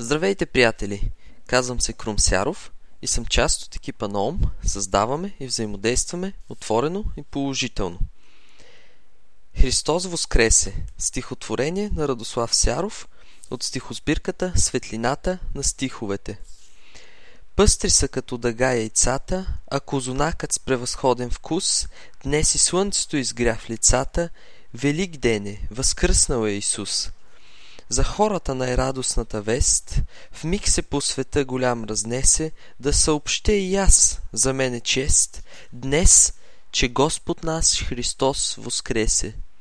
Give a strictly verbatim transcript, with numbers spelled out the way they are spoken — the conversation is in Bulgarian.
Здравейте, приятели! Казвам се Крум Сяров и съм част от екипа на ОМ. Създаваме и взаимодействаме отворено и положително. Христос воскресе! Стихотворение на Радослав Сяров от стихосбирката Светлината на стиховете. Пъстри са като дъга яйцата, а козунакът с превъзходен вкус, днес и слънцето изгря в лицата, Велик ден е, възкръснал е Исус. За хората най-радостната вест, в миг се по света голям разнесе, да съобщя и аз, за мен е чест, днес, че Господ наш Христос воскресе.